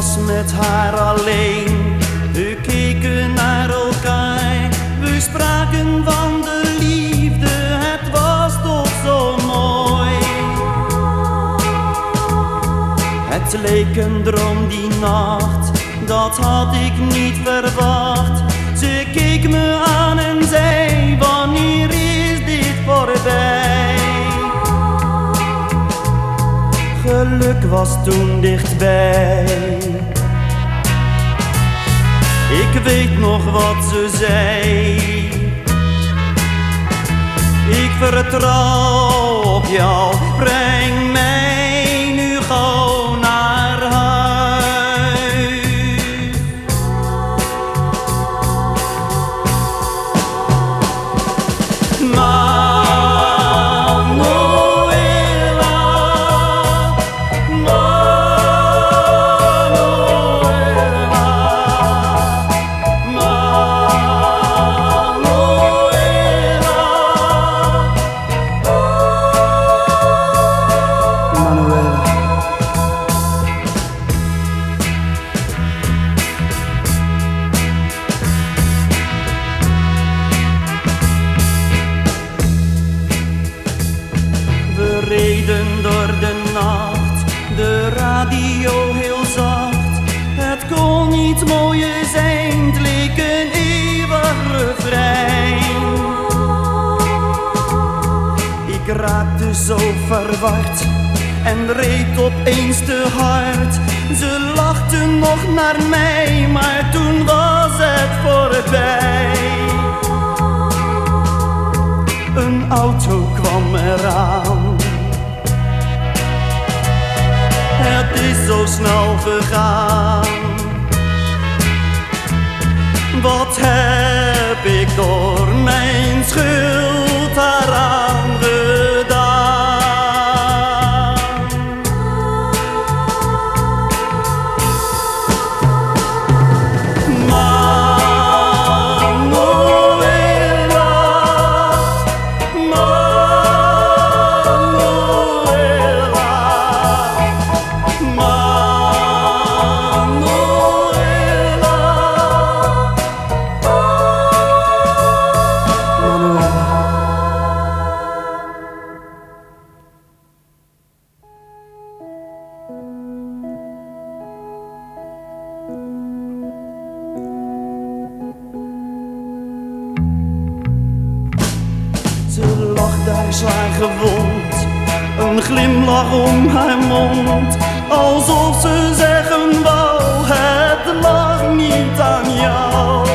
was met haar alleen. We keken naar elkaar, we spraken van de liefde, het was toch zo mooi. Het leek een droom die nacht, dat had ik niet verwacht. Ze keek me aan en zei, wanneer is dit voorbij? Geluk was toen dichtbij. Ik weet nog wat ze zei. Ik vertrouw op jou, breng mij nu gauw naar huis. We reden door de nacht, de radio heel zacht. Het kon niet mooier zijn, het leek een eeuwig refrein. Ik raakte zo verward en reed opeens te hard. Ze lachten nog naar mij, maar toen was het voorbij. Een auto kwam eraan. Het is zo snel gegaan. Wat heb ik door mijn schuld daaraan gedaan? Ze lag daar zwaar gewond, een glimlach om haar mond, alsof ze zeggen wou, het lag niet aan jou.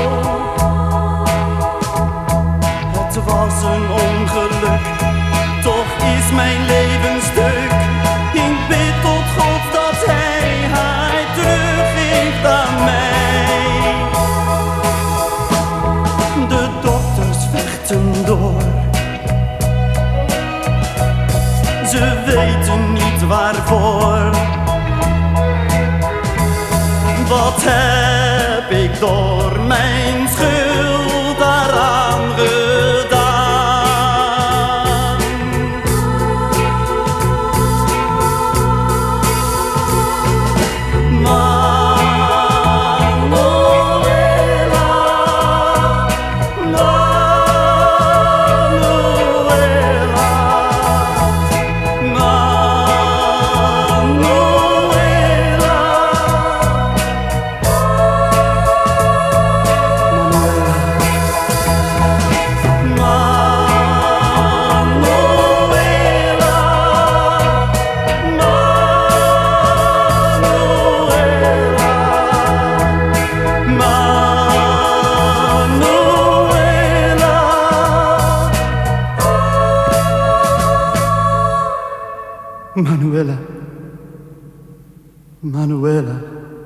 Het was een ongeluk, toch is mijn leven stuk. Ik bid tot God dat Hij haar teruggeeft aan mij. De dokters vechten door. Ze weten niet waarvoor. Wat heb ik door mijn schuld daaraan gedaan? Manuela, Manuela.